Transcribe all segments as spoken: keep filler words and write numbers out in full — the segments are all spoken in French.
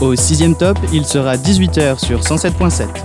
Au sixième top, il sera dix-huit heures sur cent sept virgule sept.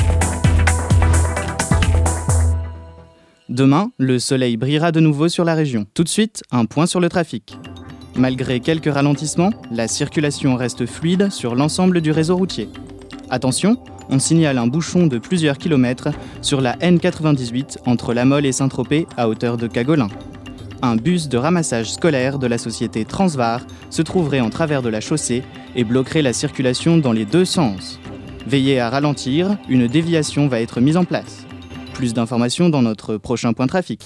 Demain, le soleil brillera de nouveau sur la région. Tout de suite, un point sur le trafic. Malgré quelques ralentissements, la circulation reste fluide sur l'ensemble du réseau routier. Attention, on signale un bouchon de plusieurs kilomètres sur la N quatre-vingt-dix-huit entre La Mole et Saint-Tropez à hauteur de Cagolin. Un bus de ramassage scolaire de la société Transvar se trouverait en travers de la chaussée et bloquerait la circulation dans les deux sens. Veillez à ralentir, une déviation va être mise en place. Plus d'informations dans notre prochain point trafic.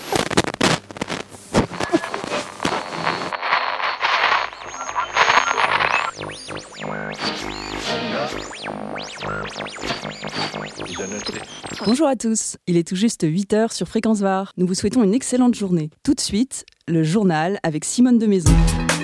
Bonjour à tous, il est tout juste huit heures sur Fréquence Var. Nous vous souhaitons une excellente journée. Tout de suite, le journal avec Simone de Maison.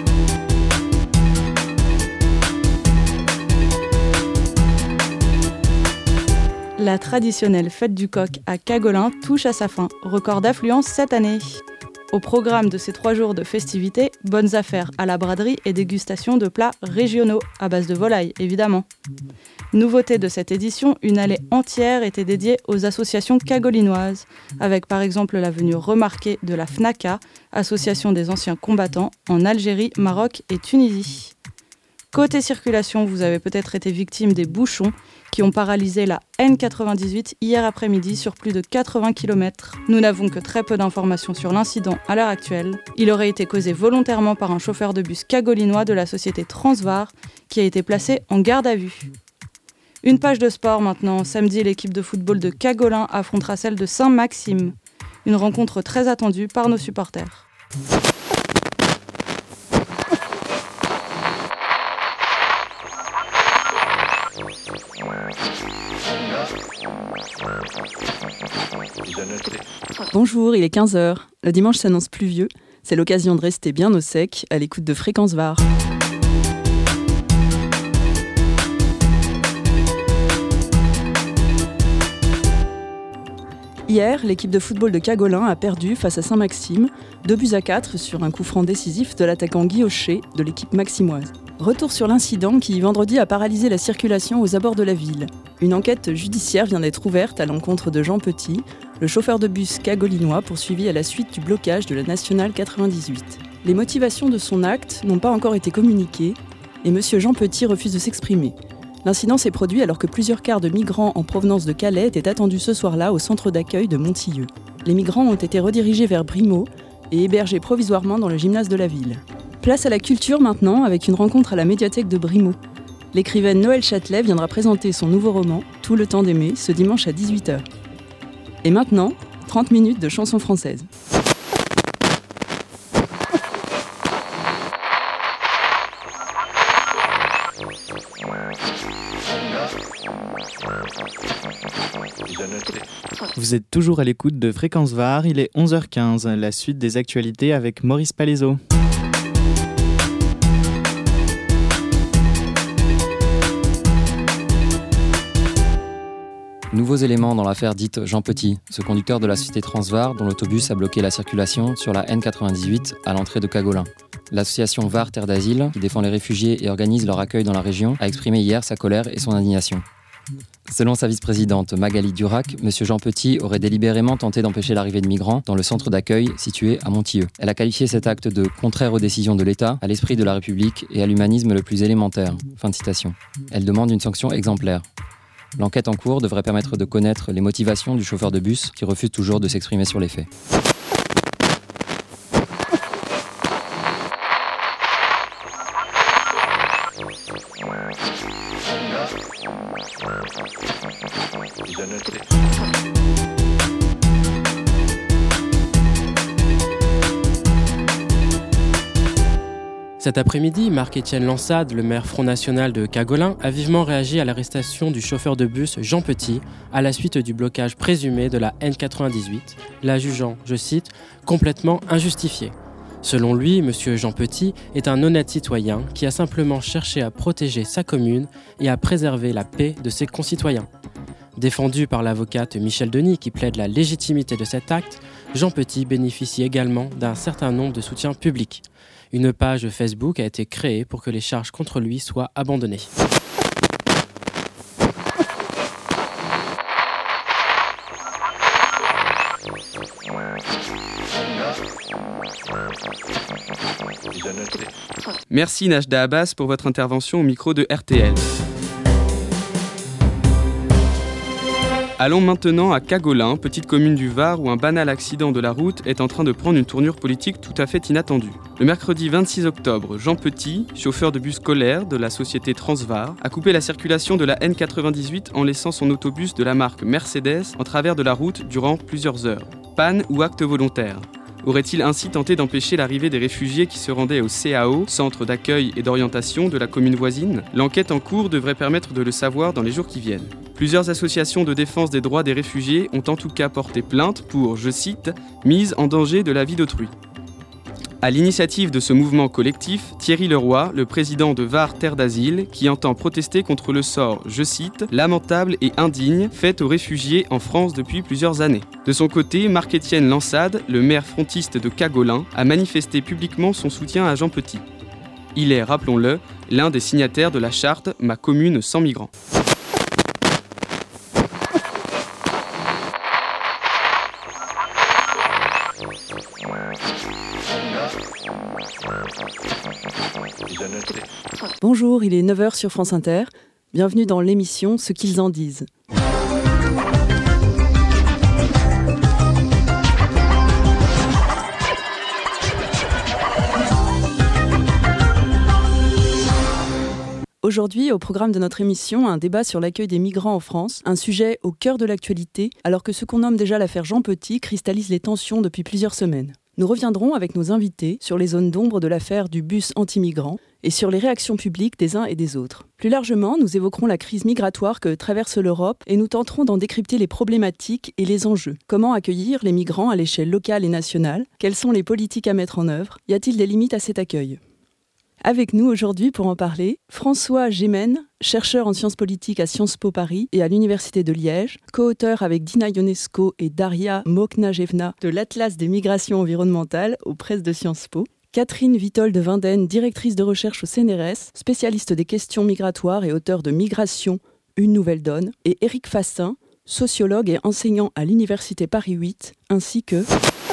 La traditionnelle fête du coq à Cagolin touche à sa fin. Record d'affluence cette année. Au programme de ces trois jours de festivités, bonnes affaires à la braderie et dégustation de plats régionaux, à base de volaille évidemment. Nouveauté de cette édition, une allée entière était dédiée aux associations cagolinoises, avec par exemple la venue remarquée de la FNACA, Association des anciens combattants, en Algérie, Maroc et Tunisie. Côté circulation, vous avez peut-être été victime des bouchons qui ont paralysé la N quatre-vingt-dix-huit hier après-midi sur plus de quatre-vingts kilomètres. Nous n'avons que très peu d'informations sur l'incident à l'heure actuelle. Il aurait été causé volontairement par un chauffeur de bus cagolinois de la société Transvar qui a été placé en garde à vue. Une page de sport maintenant. Samedi, l'équipe de football de Cagolin affrontera celle de Saint-Maxime. Une rencontre très attendue par nos supporters. Bonjour, il est quinze heures. Le dimanche s'annonce pluvieux. C'est l'occasion de rester bien au sec à l'écoute de Fréquence Var. Hier, l'équipe de football de Cagolin a perdu face à Saint-Maxime, deux buts à quatre sur un coup franc décisif de l'attaquant Guy Hochet de l'équipe maximoise. Retour sur l'incident qui, vendredi, a paralysé la circulation aux abords de la ville. Une enquête judiciaire vient d'être ouverte à l'encontre de Jean Petit, le chauffeur de bus cagolinois poursuivi à la suite du blocage de la Nationale quatre-vingt-dix-huit. Les motivations de son acte n'ont pas encore été communiquées et M. Jean Petit refuse de s'exprimer. L'incident s'est produit alors que plusieurs cars de migrants en provenance de Calais étaient attendus ce soir-là au centre d'accueil de Montilleux. Les migrants ont été redirigés vers Brimo et hébergés provisoirement dans le gymnase de la ville. Place à la culture maintenant avec une rencontre à la médiathèque de Brimo. L'écrivaine Noël Châtelet viendra présenter son nouveau roman « Tout le temps d'aimer » ce dimanche à dix-huit heures. Et maintenant, trente minutes de chansons françaises. Vous êtes toujours à l'écoute de Fréquence Var, il est onze heures quinze, la suite des actualités avec Maurice Palaiseau. Nouveaux éléments dans l'affaire dite Jean Petit, ce conducteur de la société Transvar dont l'autobus a bloqué la circulation sur la N quatre-vingt-dix-huit à l'entrée de Cagolin. L'association Var Terre d'Asile, qui défend les réfugiés et organise leur accueil dans la région, a exprimé hier sa colère et son indignation. Selon sa vice-présidente Magali Durac, M. Jean Petit aurait délibérément tenté d'empêcher l'arrivée de migrants dans le centre d'accueil situé à Montilleux. Elle a qualifié cet acte de contraire aux décisions de l'État, à l'esprit de la République et à l'humanisme le plus élémentaire. Fin de citation. Elle demande une sanction exemplaire. L'enquête en cours devrait permettre de connaître les motivations du chauffeur de bus qui refuse toujours de s'exprimer sur les faits. Cet après-midi, Marc-Étienne Lansade, le maire Front National de Cagolin, a vivement réagi à l'arrestation du chauffeur de bus Jean Petit à la suite du blocage présumé de la N quatre-vingt-dix-huit, la jugeant, je cite, « complètement injustifiée ». Selon lui, M. Jean Petit est un honnête citoyen qui a simplement cherché à protéger sa commune et à préserver la paix de ses concitoyens. Défendu par l'avocate Michel Denis qui plaide la légitimité de cet acte, Jean Petit bénéficie également d'un certain nombre de soutiens publics. Une page Facebook a été créée pour que les charges contre lui soient abandonnées. Merci Najda Abbas pour votre intervention au micro de R T L. Allons maintenant à Cagolin, petite commune du Var où un banal accident de la route est en train de prendre une tournure politique tout à fait inattendue. Le mercredi vingt-six octobre, Jean Petit, chauffeur de bus scolaire de la société Transvar, a coupé la circulation de la N quatre-vingt-dix-huit en laissant son autobus de la marque Mercedes en travers de la route durant plusieurs heures. Panne ou acte volontaire ? Aurait-il ainsi tenté d'empêcher l'arrivée des réfugiés qui se rendaient au C A O, Centre d'accueil et d'orientation de la commune voisine ? L'enquête en cours devrait permettre de le savoir dans les jours qui viennent. Plusieurs associations de défense des droits des réfugiés ont en tout cas porté plainte pour, je cite, « mise en danger de la vie d'autrui ». À l'initiative de ce mouvement collectif, Thierry Leroy, le président de Var Terre d'Asile, qui entend protester contre le sort, je cite, « lamentable et indigne fait aux réfugiés en France depuis plusieurs années ». De son côté, Marc-Étienne Lansade, le maire frontiste de Cagolin, a manifesté publiquement son soutien à Jean Petit. Il est, rappelons-le, l'un des signataires de la charte « Ma commune sans migrants ». Bonjour, il est neuf heures sur France Inter. Bienvenue dans l'émission Ce qu'ils en disent. Aujourd'hui, au programme de notre émission, un débat sur l'accueil des migrants en France, un sujet au cœur de l'actualité, alors que ce qu'on nomme déjà l'affaire Jean Petit cristallise les tensions depuis plusieurs semaines. Nous reviendrons avec nos invités sur les zones d'ombre de l'affaire du bus anti-migrants et sur les réactions publiques des uns et des autres. Plus largement, nous évoquerons la crise migratoire que traverse l'Europe et nous tenterons d'en décrypter les problématiques et les enjeux. Comment accueillir les migrants à l'échelle locale et nationale ? Quelles sont les politiques à mettre en œuvre ? Y a-t-il des limites à cet accueil ? Avec nous aujourd'hui pour en parler, François Gémen, chercheur en sciences politiques à Sciences Po Paris et à l'Université de Liège, co-auteur avec Dina Ionesco et Daria Moknajevna de l'Atlas des migrations environnementales aux presses de Sciences Po. Catherine Vitol de Vinden, directrice de recherche au C N R S, spécialiste des questions migratoires et auteur de Migration, une nouvelle donne. Et Éric Fassin, sociologue et enseignant à l'Université Paris huit, ainsi que...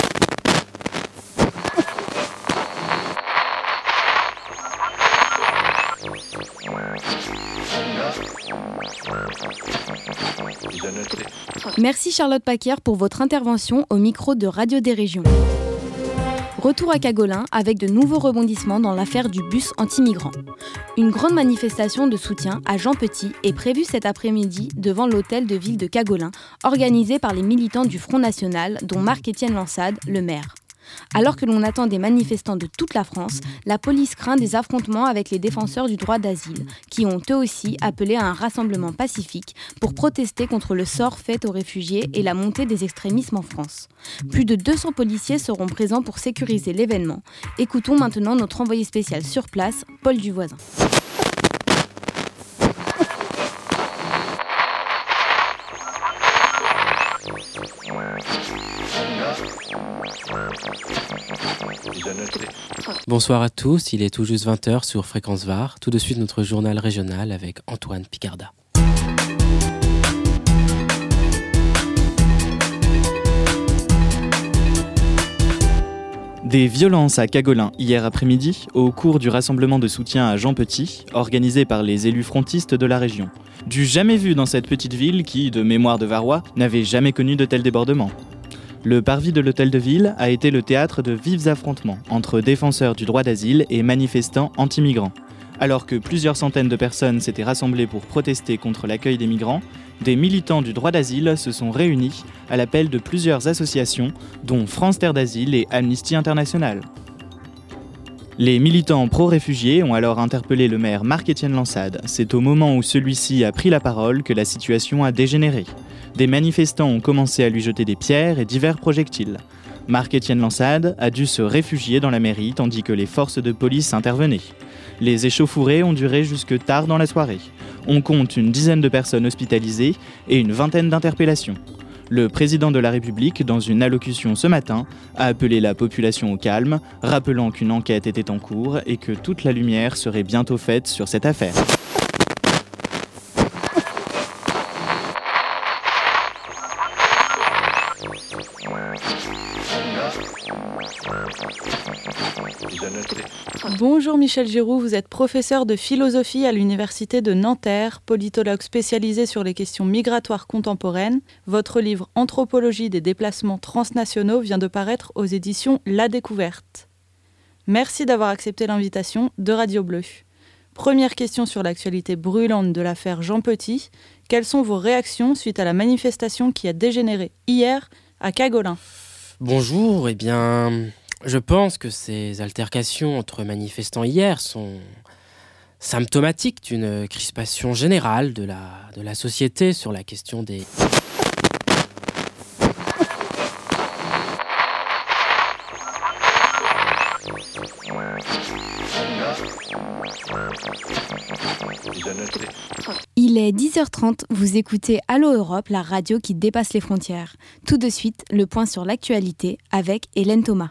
Merci Charlotte Paquer pour votre intervention au micro de Radio des Régions. Retour à Cagolin avec de nouveaux rebondissements dans l'affaire du bus anti-migrants. Une grande manifestation de soutien à Jean Petit est prévue cet après-midi devant l'hôtel de ville de Cagolin, organisée par les militants du Front National, dont Marc-Étienne Lansade, le maire. Alors que l'on attend des manifestants de toute la France, la police craint des affrontements avec les défenseurs du droit d'asile, qui ont eux aussi appelé à un rassemblement pacifique pour protester contre le sort fait aux réfugiés et la montée des extrémismes en France. Plus de deux cents policiers seront présents pour sécuriser l'événement. Écoutons maintenant notre envoyé spécial sur place, Paul Duvoisin. Bonsoir à tous, il est tout juste vingt heures sur Fréquence Var. Tout de suite notre journal régional avec Antoine Picarda. Des violences à Cagolin hier après-midi au cours du rassemblement de soutien à Jean Petit, organisé par les élus frontistes de la région. Du jamais vu dans cette petite ville qui, de mémoire de Varois, n'avait jamais connu de tels débordements. Le parvis de l'hôtel de ville a été le théâtre de vifs affrontements entre défenseurs du droit d'asile et manifestants anti-migrants. Alors que plusieurs centaines de personnes s'étaient rassemblées pour protester contre l'accueil des migrants, des militants du droit d'asile se sont réunis à l'appel de plusieurs associations, dont France Terre d'Asile et Amnesty International. Les militants pro-réfugiés ont alors interpellé le maire Marc-Étienne Lansade. C'est au moment où celui-ci a pris la parole que la situation a dégénéré. Des manifestants ont commencé à lui jeter des pierres et divers projectiles. Marc-Étienne Lansade a dû se réfugier dans la mairie tandis que les forces de police intervenaient. Les échauffourées ont duré jusque tard dans la soirée. On compte une dizaine de personnes hospitalisées et une vingtaine d'interpellations. Le président de la République, dans une allocution ce matin, a appelé la population au calme, rappelant qu'une enquête était en cours et que toute la lumière serait bientôt faite sur cette affaire. Bonjour Michel Giroux, vous êtes professeur de philosophie à l'université de Nanterre, politologue spécialisé sur les questions migratoires contemporaines. Votre livre Anthropologie des déplacements transnationaux vient de paraître aux éditions La Découverte. Merci d'avoir accepté l'invitation de Radio Bleu. Première question sur l'actualité brûlante de l'affaire Jean Petit. Quelles sont vos réactions suite à la manifestation qui a dégénéré hier à Cagolin ? Bonjour, eh bien, je pense que ces altercations entre manifestants hier sont symptomatiques d'une crispation générale de la, de la société sur la question des... Il est dix heures trente, vous écoutez Allo Europe, la radio qui dépasse les frontières. Tout de suite, le point sur l'actualité avec Hélène Thomas.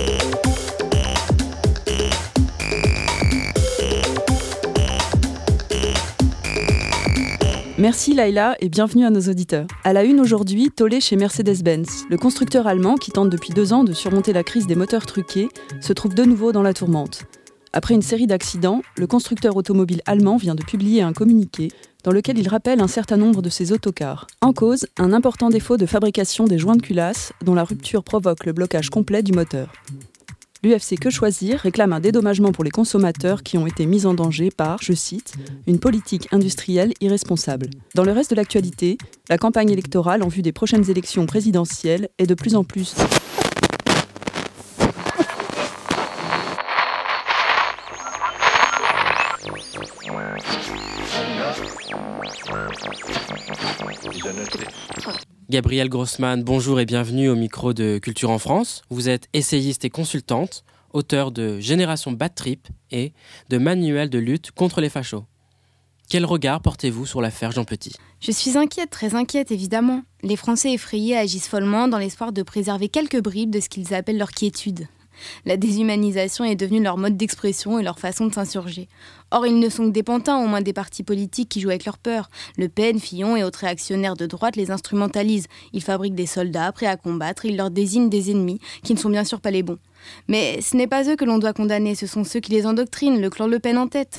Merci Laïla et bienvenue à nos auditeurs. À la une aujourd'hui, tollé chez Mercedes-Benz. Le constructeur allemand, qui tente depuis deux ans de surmonter la crise des moteurs truqués, se trouve de nouveau dans la tourmente. Après une série d'accidents, le constructeur automobile allemand vient de publier un communiqué dans lequel il rappelle un certain nombre de ses autocars. En cause, un important défaut de fabrication des joints de culasse, dont la rupture provoque le blocage complet du moteur. L'U F C Que Choisir réclame un dédommagement pour les consommateurs qui ont été mis en danger par, je cite, une politique industrielle irresponsable. Dans le reste de l'actualité, la campagne électorale en vue des prochaines élections présidentielles est de plus en plus... Gabrielle Grossman, bonjour et bienvenue au micro de Culture en France. Vous êtes essayiste et consultante, auteur de Génération Bad Trip et de Manuel de lutte contre les fachos. Quel regard portez-vous sur l'affaire Jean Petit ? Je suis inquiète, très inquiète évidemment. Les Français effrayés agissent follement dans l'espoir de préserver quelques bribes de ce qu'ils appellent leur quiétude. La déshumanisation est devenue leur mode d'expression et leur façon de s'insurger. Or, ils ne sont que des pantins, au moins des partis politiques qui jouent avec leur peur. Le Pen, Fillon et autres réactionnaires de droite les instrumentalisent. Ils fabriquent des soldats prêts à combattre, ils leur désignent des ennemis, qui ne sont bien sûr pas les bons. Mais ce n'est pas eux que l'on doit condamner, ce sont ceux qui les endoctrinent, le clan Le Pen en tête.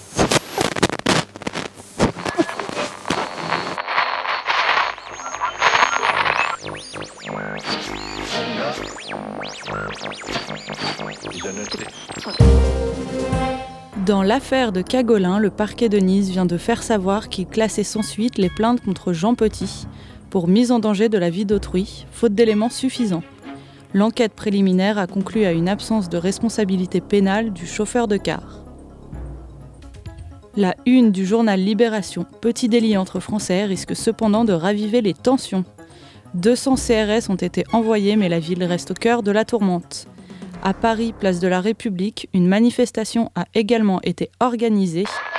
Dans l'affaire de Cagolin, le parquet de Nice vient de faire savoir qu'il classait sans suite les plaintes contre Jean Petit pour mise en danger de la vie d'autrui, faute d'éléments suffisants. L'enquête préliminaire a conclu à une absence de responsabilité pénale du chauffeur de car. La une du journal Libération, petit délit entre Français, risque cependant de raviver les tensions. deux cents C R S ont été envoyés, mais la ville reste au cœur de la tourmente. À Paris, place de la République, une manifestation a également été organisée.